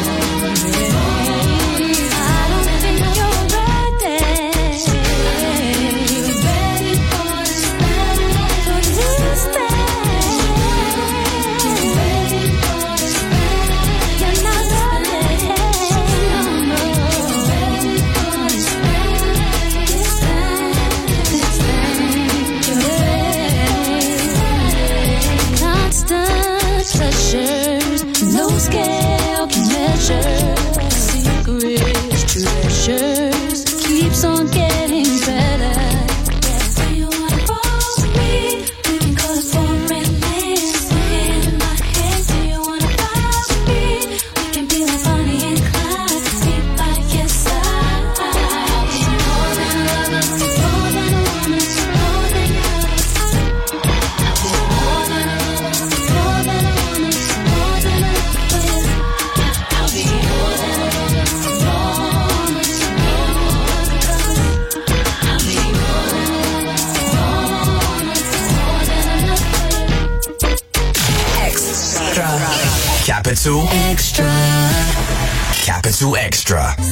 Pleasures, no scale can measure. Secrets, treasures, keeps on getting better. Do you wanna roll with me? We can go to foreign lands. Your hand in my hand. Do you wanna ride with me? We can be like Bonnie and Clyde. Be by your side. More than a lover, more than a woman, more than your. More than a lover, more than a. Capital Extra. Capital Extra. Catch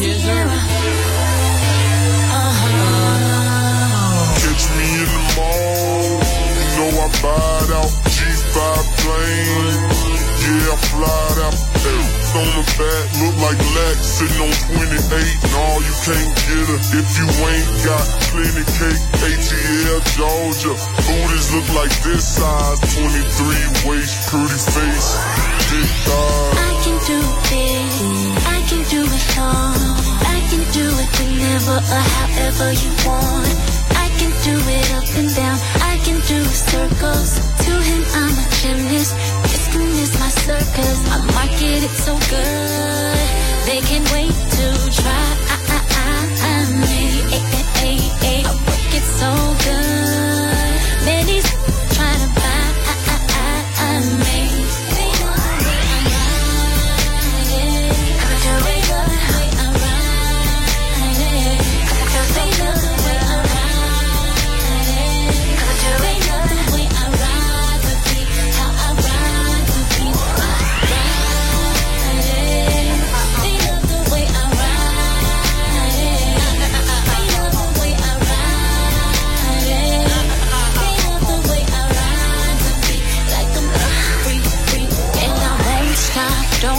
me in the mall. You know I bought out G five plane. Yeah, I fly out. On the back, look like Lex sitting on twenty-eight. No, you can't get her if you ain't got plenty cake. A T L, Georgia. Booties look like this size. twenty-three waist, pretty face. Big thighs. I can do it, I can do it all. I can do it whenever or however you want. I can do it up and down, I can do circles. To him I'm a gymnast, Piston is my circus. I market it so good, they can't wait to try me. I work it so good, many's trying to buy me. I can do it good.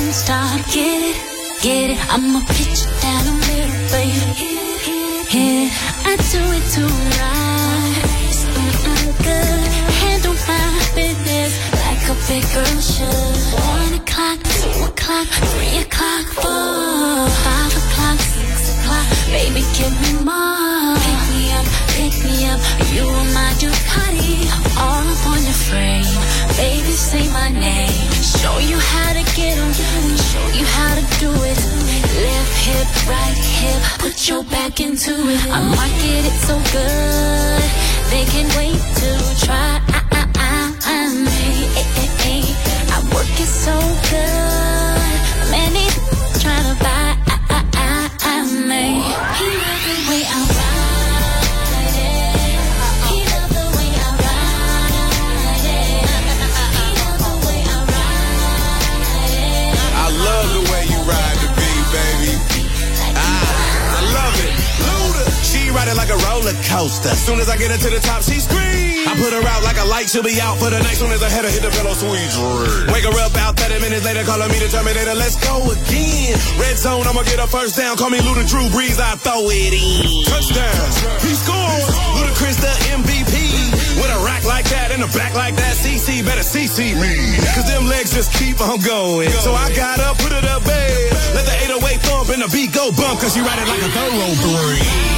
don't stop. Get it, get it. I'ma pitch it down the middle, baby. Hit it, hit it. I do it to right. Mm-mm, good. Handle my business like a big girl should. One o'clock, two o'clock, three o'clock, four, five o'clock, six o'clock. Baby, give me more. Pick me up, pick me up. You are my Ducati, all up on your frame. Baby, say my name. Show you how to get 'em, show you how to do it. Left hip, right hip, put your back into it. I market it so good, they can't wait to try. I, I, I, I, me. I work it so good, many try to buy. I, I, I, I, me. He love the way I ride it. He love the way I ride it. He love the way I ride it. I love the way you ride the beat, baby. Ah, I love it. Luda, she ride it like a roller coaster. Soon as I get her to the top, she screams. I put her out like a light, she'll be out for the night. Soon as I hit her, hit the pillow, sweet dream. Wake her up out thirty minutes later, calling me the Terminator. Let's go again. Red zone, I'ma get a first down. Call me Luda Drew Brees, I throw it in. Touchdown, he scores. Ludacris the M V P. With a rack like that and a back like that, C C better C C me. Cause them legs just keep on going. So I got up, put it up bed. Let the eight oh eight thump and the beat go bump. Cause she ride it like a thoroughbred.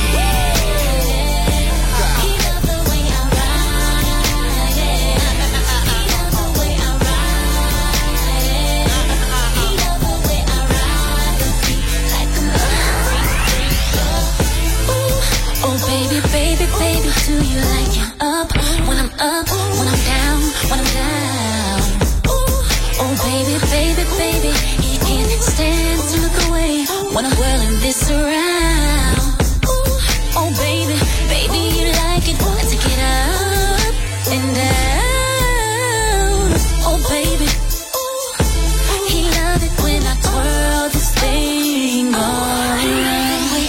Oh baby, baby, baby, do you like it up? When I'm up, when I'm down, when I'm down. Ooh, oh baby, baby, baby, he can't stand to look away when I'm whirling this around. Ooh, oh baby, baby, you like it? I take it up and down. Oh baby, ooh, he love it when I twirl this thing on.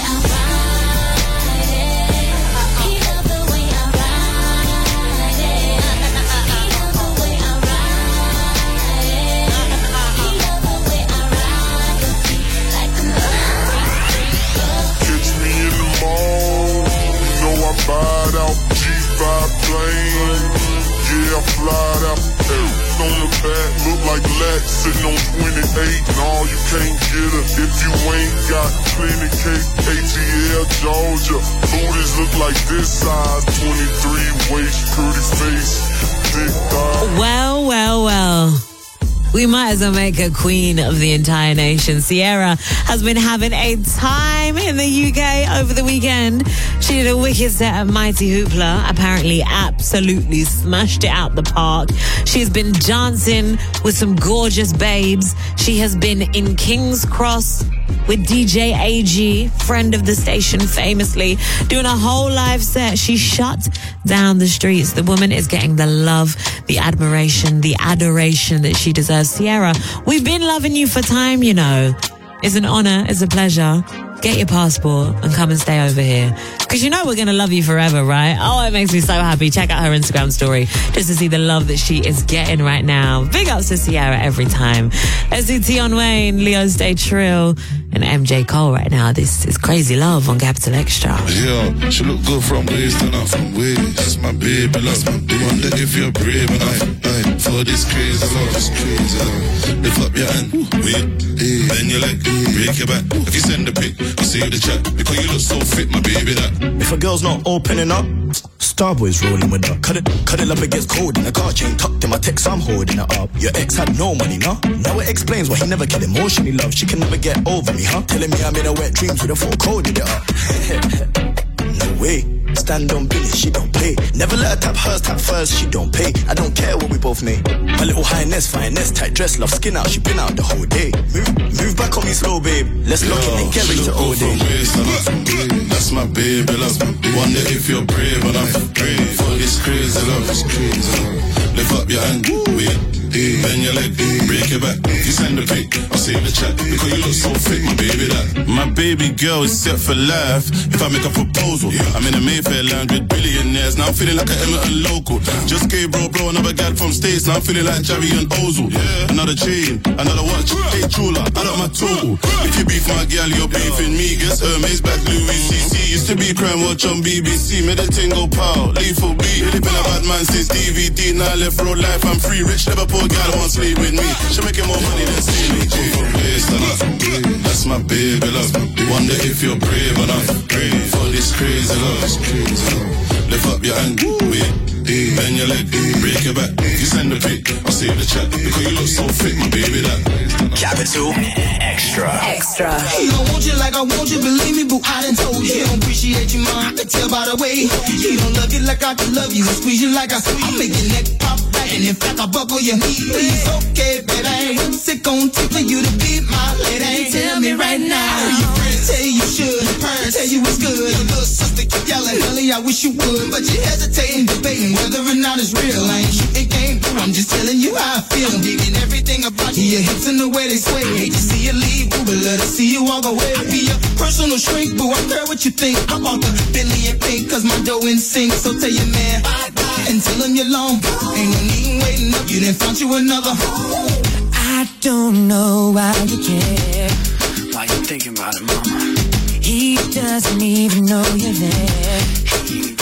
Fired out, G five plane. Yeah, I flied out. Hey, on the back, look like Lex sitting on twenty-eight. No, you can't get her if you ain't got plenty cake. A T L, Georgia. Booties look like this size. twenty-three waist, pretty face, thick thigh. Well, well, well. We might as well make her queen of the entire nation. Ciara has been having a time in the U K over the weekend. She did a wicked set at Mighty Hoopla. Apparently absolutely smashed it out the park. She's been dancing with some gorgeous babes. She has been in King's Cross with D J A G, friend of the station famously, doing a whole live set. She shut down the streets. The woman is getting the love, the admiration, the adoration that she deserves. Ciara, we've been loving you for time, you know. It's an honor, it's a pleasure. Get your passport and come and stay over here. Because you know we're going to love you forever, right? Oh, it makes me so happy. Check out her Instagram story just to see the love that she is getting right now. Big ups to Ciara every time. Let's do Tion Wayne, Leo Stay Trill, and M J Cole right now. This is Crazy Love on Capital Extra. Yeah, she look good from waist and not from waist. That's my baby, that's my baby. Wonder if you're brave enough aye, for this crazy love, this crazy love. Lift up your hand, wait, hey. Then you like, break your back. If you send the pic, I'll save the chat. Because you look so fit, my baby, that. If a girl's not opening up, Starboy's rolling with her. Cut it, cut it up, it gets cold in the car chain tucked in my text, I'm holding it up. Your ex had no money, nah? Now it explains why he never get emotionally loved. She can never get over me, huh? Telling me I'm in a wet dreams with a full coded it up. No way, stand on business, she don't play. Never let her tap hers, tap first, she don't pay. I don't care what we both made. My little highness, fineness, tight dress, love skin out, she been out the whole day. Move, move back on me slow, babe. Let's lock in and get ready to all day. That's my baby, that's my baby. Wonder if you're brave enough for this crazy love, this crazy love. Lift up your hand, wait. eh. Bend your leg, eh. Break your back. If you send a pic, I'll save the chat. Because you look so fit, my baby, that. My baby girl is set for life. If I make a proposal, yeah. I'm in a Mayfair lounge with billionaires. Now I'm feeling like an Emerton local. Damn. Just gave bro bro another gal from States. Now I'm feeling like Javi and Ozil. Yeah. Another chain, another watch. Hey Chula, I got my total. If you beef my gal, you're beefing me. Guess Hermes back Louis C C. Used to be crime watch on B B C. Made the thing go pow. Lethal B. Really been a bad man since D V D. Now I left road life. I'm free. Rich never poor gal won't sleep with me. She making more money than C B G. That's my baby love. Wonder if you're brave enough for this crazy love. Lift up your hand, wait, bend your leg, break your back. If you send a pic, I'll save the chat. Because you look so fit, my baby, that. Capital Extra. Extra. He don't want you like I want you, believe me, boo, I done told you. He don't appreciate you, man, I can tell by the way. He don't love you like I can love you, squeeze you like I squeeze. I make your neck pop back, and in fact I buckle your knee. Please, okay, baby, I ain't sick on tip for you to be my lady. Tell me right now, your friends tell you you should, parents tell you it's good. Your little sister keep yelling, Ellie, I wish you would, but you hesitating, debating whether or not it's real. I ain't shooting game, I'm just telling you how I feel. I'm digging everything about you, your hips and the way they sway. Hate to see you leave, boo, but love to see you walk away. I be your personal shrink, boo, I care what you think. I bought the Bentley and pink, cause my dough in sync. So tell your man, bye bye, and tell him you're long. Ain't no need waiting up, you done found you another. I don't know why you care. Why you thinking about it, mama? He doesn't even know you're there. He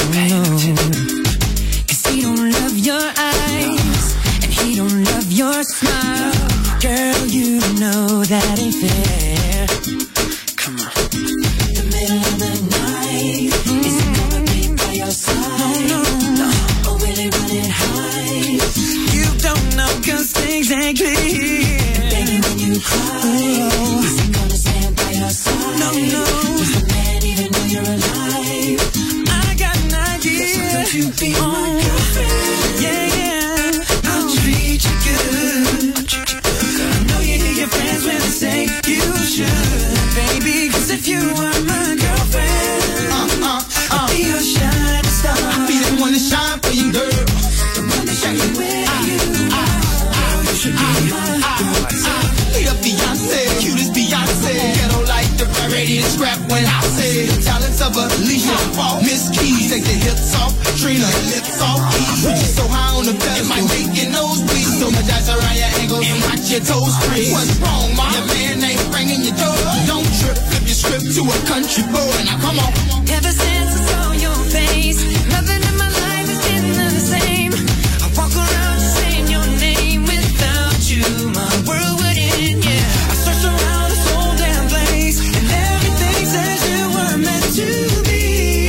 no. Cause he don't love your eyes, and he don't love your smile. Girl, you know that ain't fair. Come on. The middle of the night, mm-hmm. Is he gonna be by your side? No, no, no. Or will he run it high? You don't know cause things ain't clear. And baby, when you cry, oh. Is he gonna stand by your side? No, no. Does the man even know you're alive? I got an idea. So could you be oh. my girlfriend? Yeah, yeah. I'll treat you good. I know you hear your friends when they say you should, baby. Cause if you were my girlfriend, uh, uh, uh, I'll be your shining star. I'll be the one to shine for you, girl. The one to show you where you are. Girl, you should be my girlfriend. Lead up Beyonce, cutest Beyonce. Ghetto like the radiant scrap when I say the talents of Alicia Fall. Miss Keys, take the hips off. Trina, lips off. Put you so high on the pedestal, it might make your nose bleed. So much ice around your ankles and watch your toes freeze. What's wrong, ma? Your man ain't ringing your door. Don't trip, flip your script to a country boy. Now come on. Ever since I saw your face, nothing in my life has been the same. I walk around just saying your name. Without you, my world would end, yeah. I searched around this whole damn place, and everything says you were meant to be.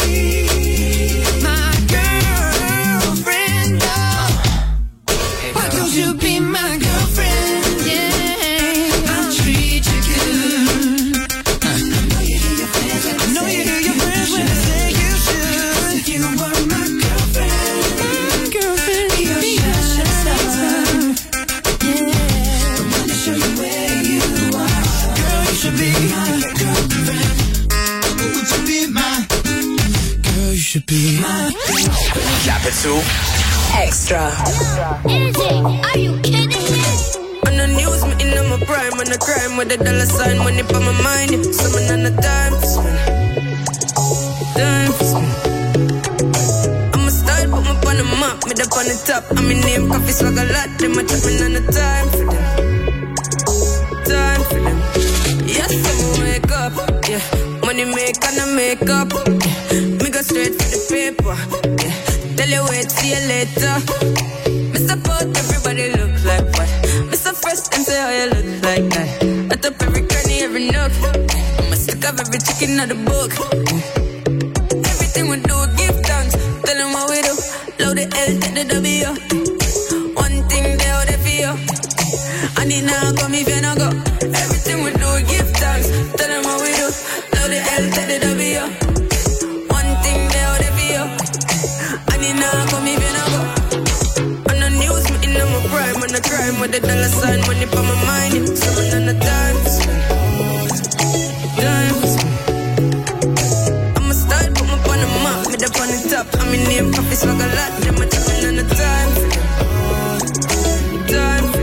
My girlfriend, oh. Why don't you be my girlfriend, yeah. I'll treat you good. I know you hear your friends when I know you hear your friends when they say you should. If you were my girlfriend, my girlfriend, be your shining star. Yeah, I wanna show you where you are. Girl, you should be my girlfriend. Would you be my girl? You should be my Capital Extra. Easy, are you kidding me? On the news, me in my prime, on the crime with a dollar sign, money for my mind. Yeah. Someone on the time for spend, time for spend. I'm a style, put me on the map, me up on the top. I'm in name, coffee swag a lot. Them a tapping on the time for them, time for them. Yes, I'm wake up, yeah. Money make and I make up, yeah. Me go straight for the paper, yeah. Tell you wait, see you later. Me support everybody look like what? Me so fresh and say how you look like that. I top every cranny, every nook. I'm a stick of every chicken out the book. Everything we do, give thanks. Tell them what we do. Load the L to the W. One thing they out there for you. And it now come if you not go. Everything we do, give thanks. Tell them what we do. Load the L to the W. One thing they out there for you. And it now come if you not go. On the news, me in my prime, on the crime with the dollar sign, money for my mind. Yeah. Someone on the time for spend, time for spend. I'm a style, put me on the map, me up on the top. I'm in name, coffee swag a lot. Them a tapping on the time for them, time for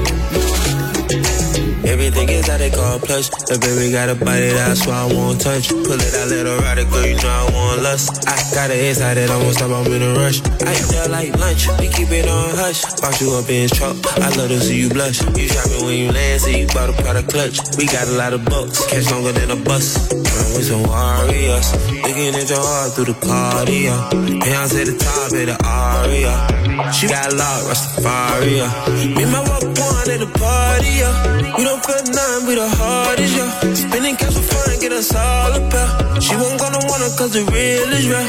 Everything is how they call plush. The baby got a body that's why I won't touch. Pull it out, let her ride it, girl, you know I want lust. I got it inside it, I won't stop, I'm in a rush. I eat there like lunch, we keep it on hush. Box you up in his truck, I love to see you blush. You shopping when you land, see you bought a product clutch. We got a lot of bucks, catch longer than a bus. Run with some warriors, looking at your heart through the cardio. Hands at the top of the aria. She got locked, Rastafari. Me and my walk one at the party, yeah. We don't feel nothing, we the hardest, yeah. Spinning cash for fun, get us all a pair. She won't gonna want her cause the real is real.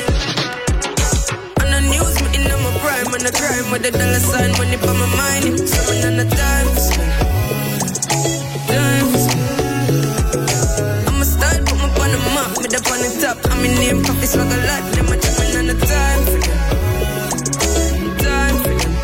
On the news, me in my prime, on the crime with the dollar sign, money for my mind. Someone on the time to spend. Time to spend. I'ma start, put my on the map, with up on the top. I'm in name, pockets like a lot, them a jumping on the time for them. Time for them.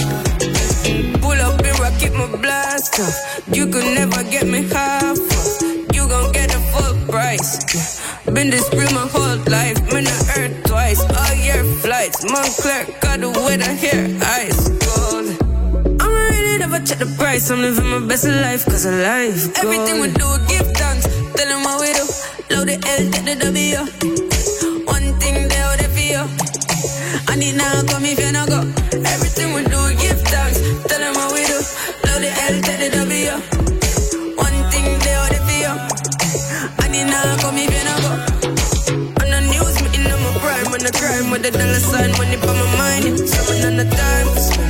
Pull up and rock, keep my blast off. You could never get me half off. You gon' get a full price. Been this real my whole life. Man, I earned twice. All year flights. Montclair got the weather here. Ice cold. I'm really never check the price. I'm living my best life cause of life gold. Everything we do, give thanks. Tell them what we do. Load the L, get the W. One thing they out there for you. I need now come if you not go. Everything we do, give thanks. Tell them what we do. Load the L, get the W. One thing they out there for you. I need now come if you not go. On the news, me in my prime. On the crime with the dollar sign, money for my mind. Someone on the time to spend.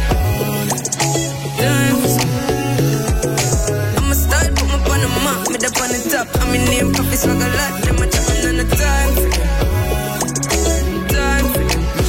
Time to spend. I'ma start, put my on the map, me up on the top. I'm in name, coffee swag a lot. Them a chopping on the time for them. Time for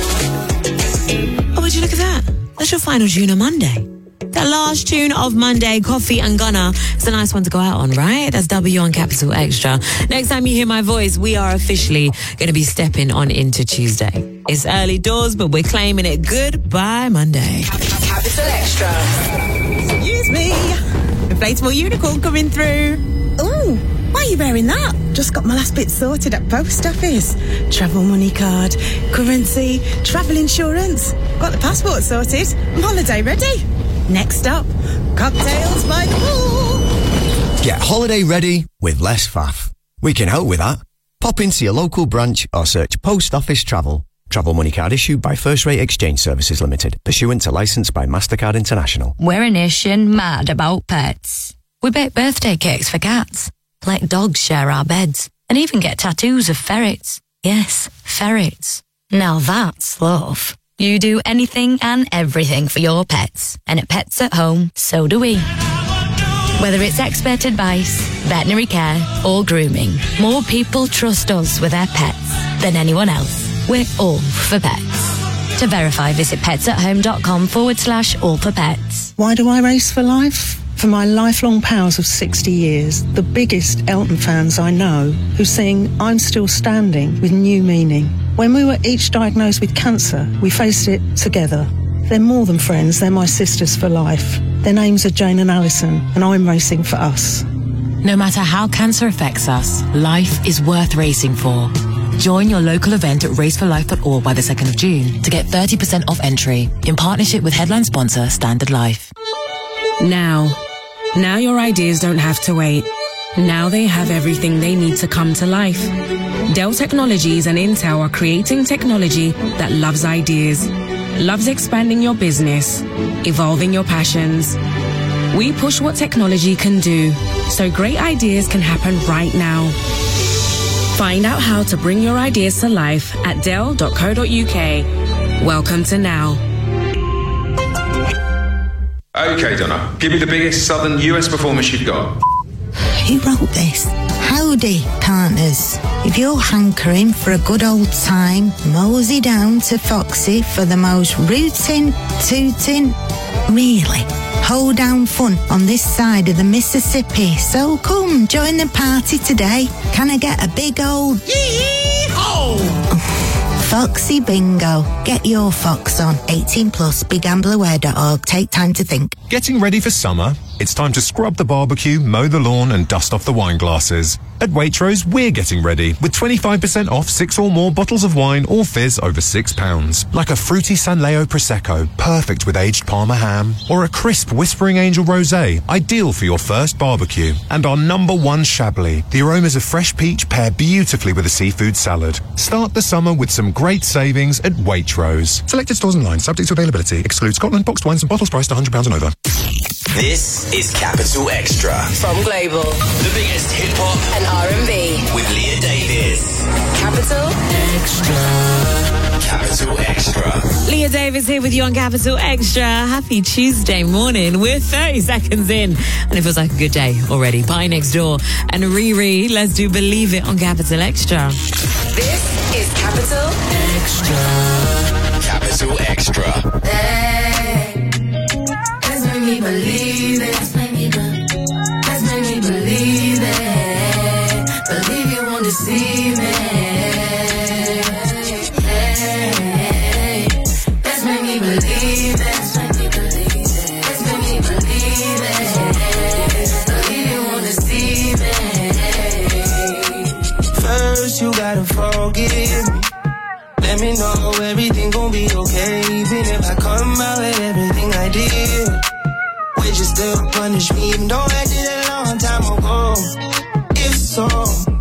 them. Oh, would you look at that? That's your final tune on Monday. That last tune of Monday, Coffee and Gunner. It's a nice one to go out on, right? That's W on Capital Extra. Next time you hear my voice, we are officially going to be stepping on into Tuesday. It's early doors, but we're claiming it. Goodbye, Monday. Capital Extra. Excuse me. Inflatable unicorn coming through. Ooh, why are you wearing that? Just got my last bit sorted at post office. Travel money card, currency, travel insurance. Got the passport sorted. I'm holiday ready. Next up, cocktails by the pool. Get holiday ready with less faff. We can help with that. Pop into your local branch or search Post Office Travel. Travel money card issued by First Rate Exchange Services Limited, pursuant to licence by MasterCard International. We're a nation mad about pets. We bake birthday cakes for cats, let dogs share our beds, and even get tattoos of ferrets. Yes, ferrets. Now that's love. You do anything and everything for your pets. And at Pets at Home, so do we. Whether it's expert advice, veterinary care, or grooming, more people trust us with their pets than anyone else. We're all for pets. To verify, visit petsathome.com forward slash all for pets. Why do I race for life? For my lifelong pals of sixty years, the biggest Elton fans I know, who sing I'm Still Standing with new meaning. When we were each diagnosed with cancer, we faced it together. They're more than friends, they're my sisters for life. Their names are Jane and Alison, and I'm racing for us. No matter how cancer affects us, life is worth racing for. Join your local event at race for life dot org by the second of June to get thirty percent off entry in partnership with headline sponsor Standard Life. Now. Now your ideas don't have to wait. Now they have everything they need to come to life. Dell Technologies and Intel are creating technology that loves ideas, loves expanding your business, evolving your passions. We push what technology can do, so great ideas can happen right now. Find out how to bring your ideas to life at dell dot co dot uk. Welcome to Now. Okay, Donna, give me the biggest southern U S performance you've got. Who wrote this? Howdy, partners. If you're hankering for a good old time, mosey down to Foxy for the most rootin', tootin', really hoedown fun on this side of the Mississippi. So come, join the party today. Can I get a big old yee-haw? Foxy Bingo. Get your fox on. eighteen plus, big gambler aware dot org. Take time to think. Getting ready for summer? It's time to scrub the barbecue, mow the lawn and dust off the wine glasses. At Waitrose, we're getting ready with twenty-five percent off six or more bottles of wine or fizz over six pounds. Like a fruity San Leo Prosecco, perfect with aged Parma ham. Or a crisp Whispering Angel Rosé, ideal for your first barbecue. And our number one Chablis. The aromas of fresh peach pair beautifully with a seafood salad. Start the summer with some great savings at Waitrose. Selected stores online, subject to availability. Excludes Scotland boxed wines and bottles priced one hundred pounds and over. This is Capital Extra. From Global. The biggest hip hop And R and B. with Leah Davis. Capital Extra. Capital Extra. Leah Davis here with you on Capital Extra. Happy Tuesday morning. We're thirty seconds in and it feels like a good day already. Bye Next Door and Riri. Let's do Believe It on Capital Extra. This is Capital Extra. Capital Extra. Hey, let's make me believe it. Let's make me, be- let's make me believe it. Believe you won't deceive me. Hey, let's make me believe it. Let's make me believe it. Let's make me believe it. Believe you won't deceive me. First you gotta forgive me. Let me know everything gon' be okay. Even if I come out with everything I did, would you still punish me even though I did it a long time ago? If so,